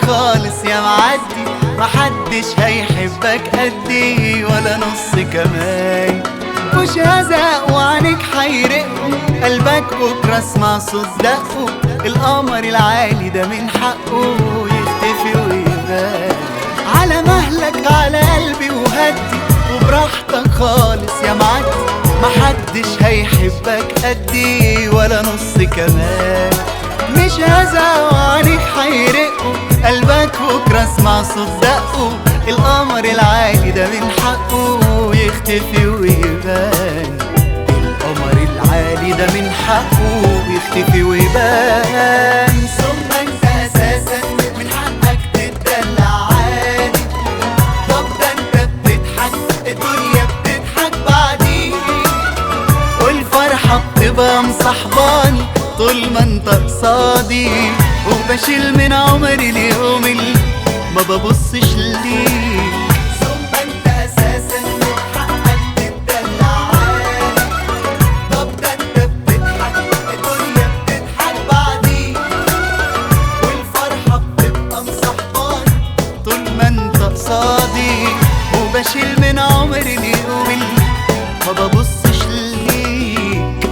خالص يا معدي، محدش هيحبك قدي ولا نص كمان. مش هزق وعنيك حيرقوا قلبك بكرة اسمع صوت دقه، القمر العالي ده من حقه يختفي ويبان. على مهلك على قلبي وهدي وبراحتك خالص يا معدي، محدش هيحبك قدي ولا نص كمان. مش هزق وعنيك حيرقوا قلبك بكرة اسمع صوت دقه، القمر العالي ده من حقه يختفي ويبان. القمر العالي ده من حقه يختفي ويبان. ثم انت اساسا من حقك تتدلع عادي، طب ده انت بتضحك الدنيا بتضحك بعديك، والفرحة بتبقى مصاحباني طول ما انت قصادي، وبشيل من عمري اليوم اللي ما ببصش ليك. ثم انت اساسا من حقك تتدلع عادي، طب ده انت بتضحك الدنيا بتضحك بعديك، والفرحة بتبقى مصاحباني طول ما انت قصادي، وبشيل من عمري اليوم اللي ما ببصش ليك.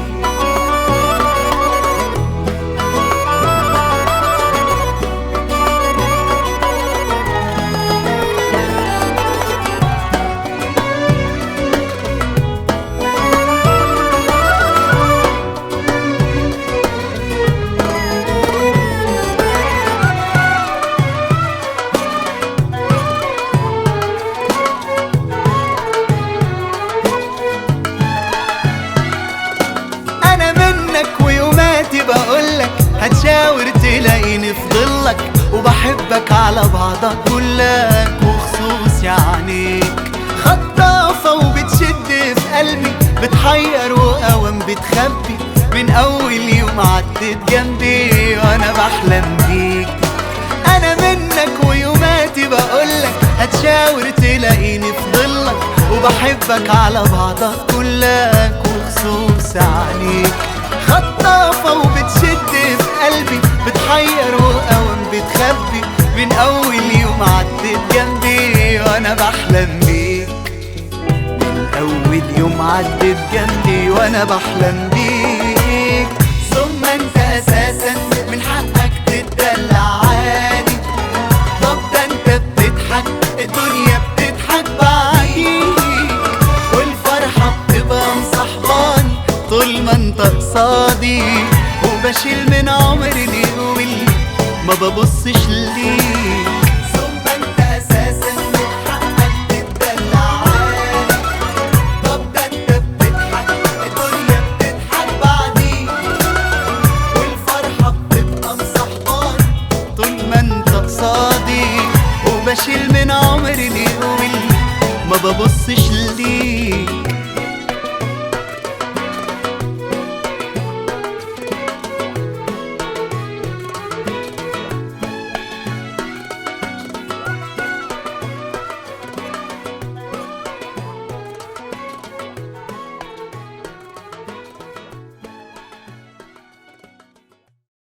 بقولك هتشاور تلاقيني في ضلك، وبحبك على بعضك كلك وخصوص عينيك. خطافة وبتشد في قلبي، بتحير وقوام بتخبي، من أول يوم عدت جنبي وأنا بحلم بيك. أنا منك ويوماتي بقولك هتشاور تلاقيني في ضلك، وبحبك على بعضك كلك وخصوص عينيك. خطافة وبتشد في قلبي، بتحير وقوام بتخبي، من أول يوم عدت جنبي وأنا بحلم بيك. من أول يوم عدت جنبي وأنا بحلم بيك. ثم أنت أساسا من حقك تتدلع عادي، طب ده أنت بتضحك الدنيا بتضحك بعديك، والفرحة بتبقى مصاحباني طول ما انت قصادي، وبشيل من عمري اليوم اللي ما ببصش ليك. ثم انت اساسا من حقك تتدلع عادي، طب ده انت بتضحك الدنيا بتضحك بعديك، والفرحة بتبقى مصاحباني طول ما انت قصادي، وبشيل من عمري اليوم اللي ما ببصش ليك.